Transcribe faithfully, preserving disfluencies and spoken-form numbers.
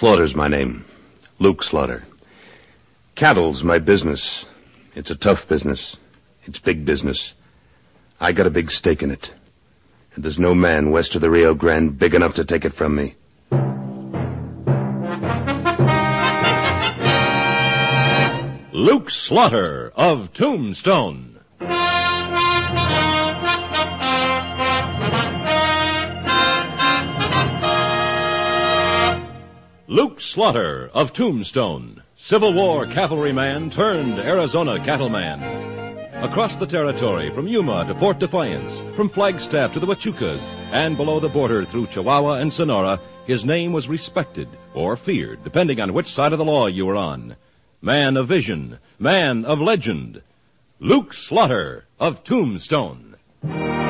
Slaughter's my name. Luke Slaughter. Cattle's my business. It's a tough business. It's big business. I got a big stake in it. And there's no man west of the Rio Grande big enough to take it from me. Luke Slaughter of Tombstone. Luke Slaughter of Tombstone, Civil War cavalryman turned Arizona cattleman. Across the territory, from Yuma to Fort Defiance, from Flagstaff to the Huachucas, and below the border through Chihuahua and Sonora, his name was respected or feared, depending on which side of the law you were on. Man of vision, man of legend, Luke Slaughter of Tombstone.